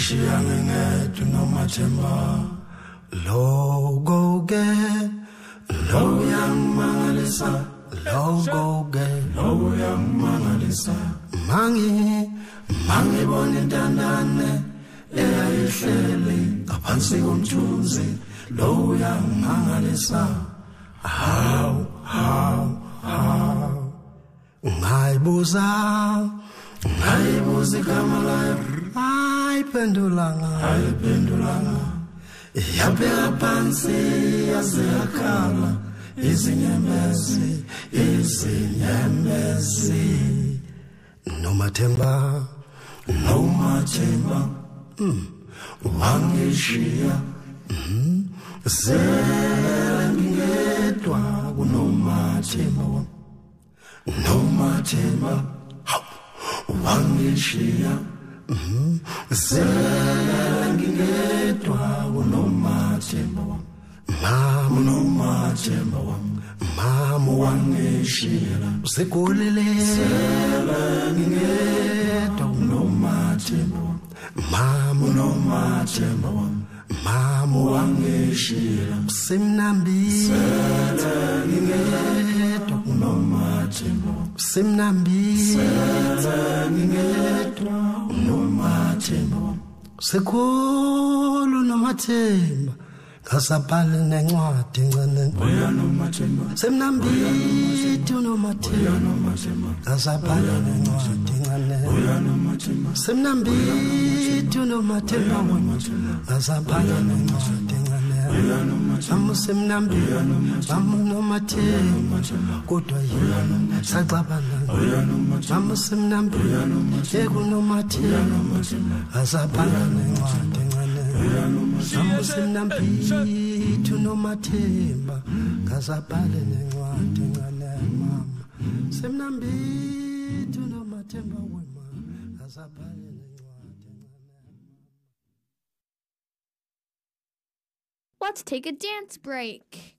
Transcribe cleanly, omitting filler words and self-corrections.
ngingedwa nomathemba logo-ke lo uyangimangalisa logo-ke lo uyangimangalisa mangibona intandane eyayihleli ngaphansi komthunzi lo uyangimangalisa hawu ngayibuza igama layo ayiphendulanga yabheka phansi yaze yakhala izinyembezi nomathemba wangishiya sengingedwa kunomathemba wangishiya sengingedwa kunomathemba mama wangishiya usekhulile sengingedwa kunomathemba mama wangishiya simnambile ngingedwa kunomathemba ngingedwa kunomathemba sekhulu nomathemba ngasabhala nencwadi encane semnambile unomathemba ngasabhala nencwadi encane semnambile unomathemba ngasabhala nencwadi encane amusemnambile amunomathemba kodwa yena saxabana amusemnambile ekunomathemba ngasabhala nencwadi encane amusemnambile unomathemba ngasabhala nencwadi encane mama semnambile unomathemba wema ngasabhala nencwadi encane. Let's take a dance break.